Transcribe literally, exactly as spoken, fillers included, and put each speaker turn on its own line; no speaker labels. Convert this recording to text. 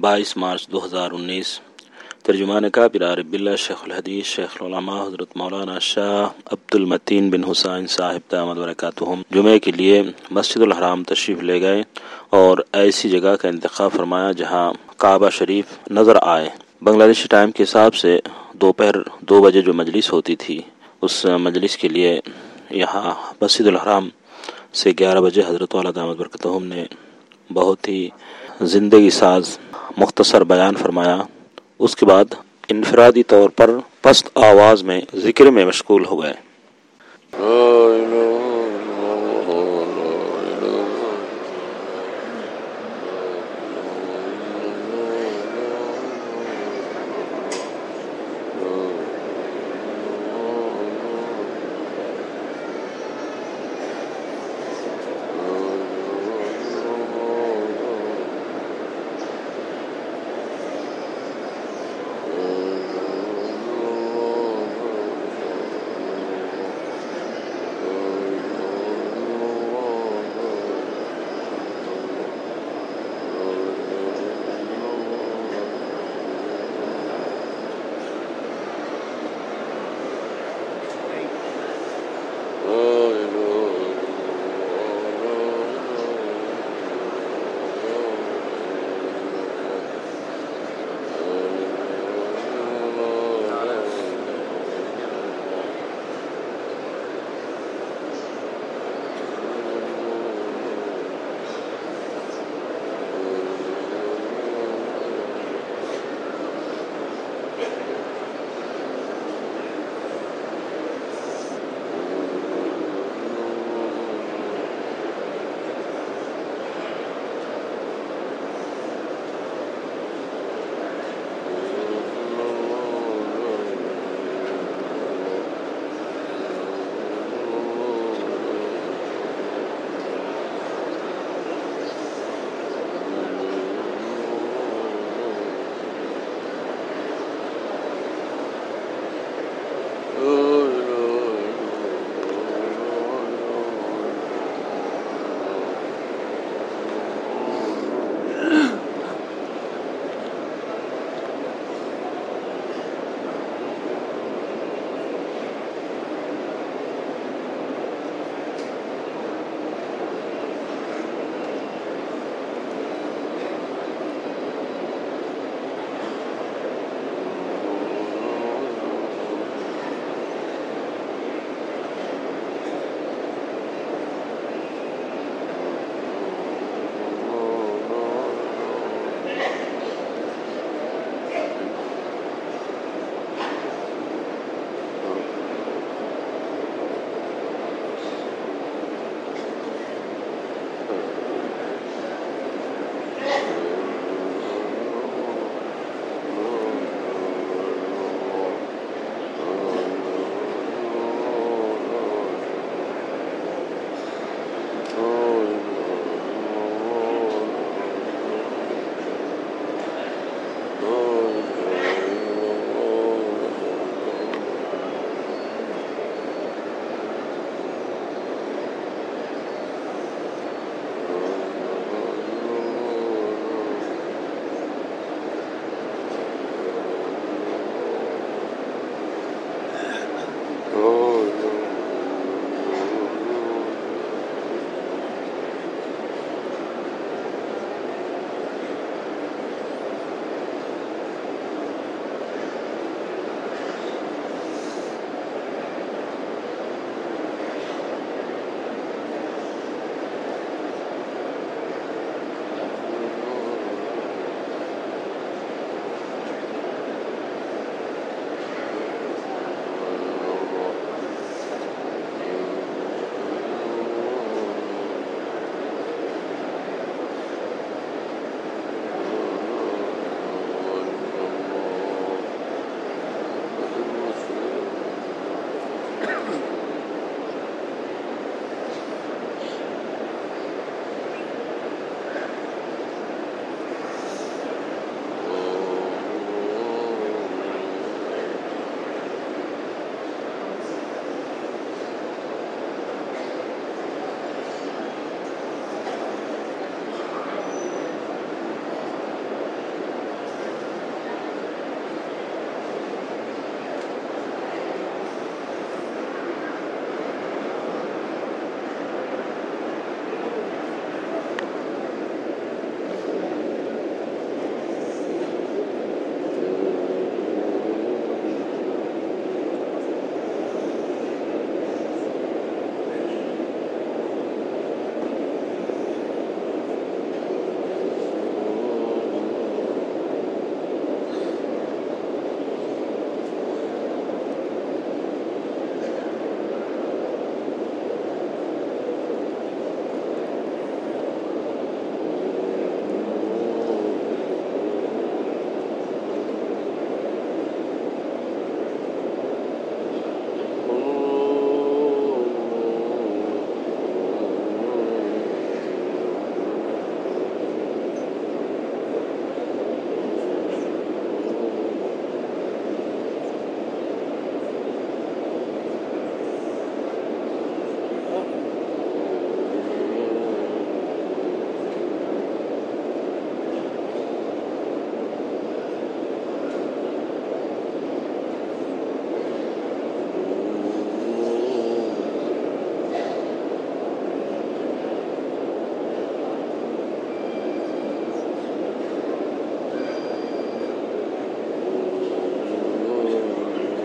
بائیس مارچ دو ہزار انیس۔ ترجمان کابر عرب اللہ شیخ الحدیث شیخ العلماء حضرت مولانا شاہ عبد المتین بن حسین صاحب دامت برکاتہم جمعے کے لیے مسجد الحرام تشریف لے گئے اور ایسی جگہ کا انتخاب فرمایا جہاں کعبہ شریف نظر آئے۔ بنگلہ دیشی ٹائم کے حساب سے دوپہر دو بجے جو مجلس ہوتی تھی اس مجلس کے لیے یہاں مسجد الحرام سے گیارہ بجے حضرت والا دامت برکاتہم نے بہت ہی زندگی ساز مختصر بیان فرمایا۔ اس کے بعد انفرادی طور پر پست آواز میں ذکر میں مشغول ہو گئے۔